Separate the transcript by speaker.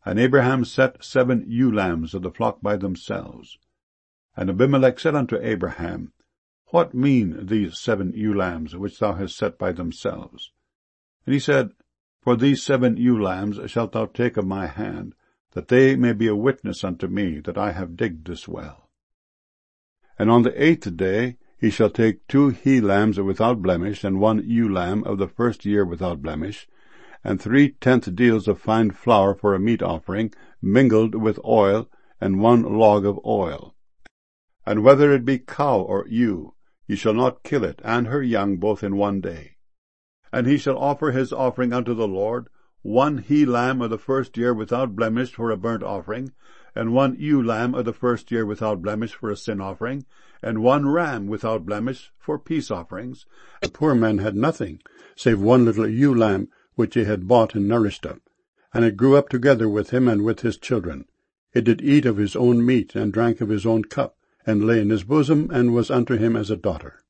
Speaker 1: And Abraham set 7 ewe lambs of the flock by themselves. And Abimelech said unto Abraham, What mean these 7 ewe lambs which thou hast set by themselves? And he said, For these 7 ewe lambs shalt thou take of my hand, that they may be a witness unto me that I have digged this well. And on the 8th day he shall take 2 he-lambs without blemish, and 1 ewe lamb of the first year without blemish, and 3/10 deals of fine flour for a meat offering, mingled with oil, and 1 log of oil. And whether it be cow or ewe, ye shall not kill it, and her young both in 1 day. And he shall offer his offering unto the Lord, 1 he-lamb of the first year without blemish for a burnt offering, and 1 ewe lamb of the first year without blemish for a sin offering, and 1 ram without blemish for peace offerings. The poor man had nothing, save 1 little ewe lamb, which he had bought and nourished up. And it grew up together with him and with his children. It did eat of his own meat, and drank of his own cup, and lay in his bosom, and was unto him as a daughter.